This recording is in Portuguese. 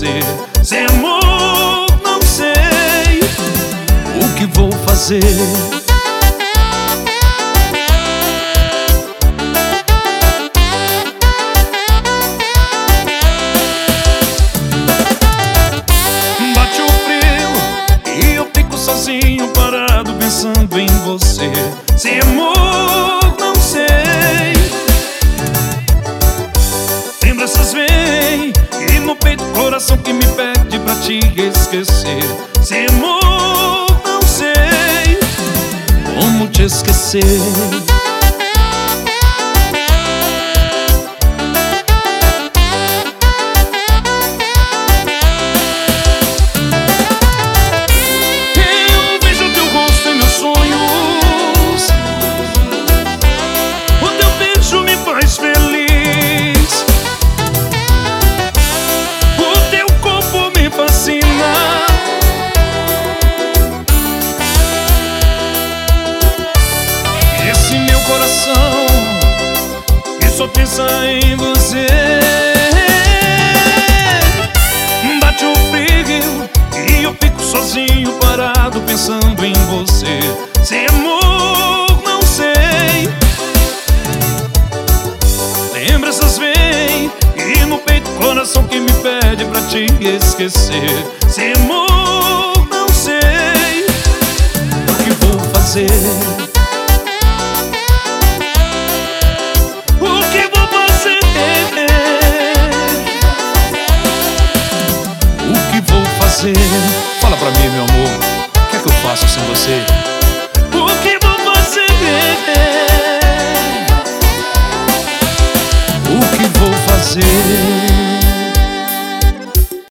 você. Sem amor não sei o que vou fazer. Bate o frio e eu fico sozinho, parado pensando em você. Sem amor não sei. Lembranças vêm e no peito o coração que me pede pra te esquecer. Sem amor não sei como te esquecer. Coração que só pensa em você. Bate o frio e eu fico sozinho, parado pensando em você. Sem amor não sei. Lembranças vêm e no peito o coração que me pede pra te esquecer. Sem amor não sei o que vou fazer. Fala pra mim, meu amor, o que é que eu faço sem você?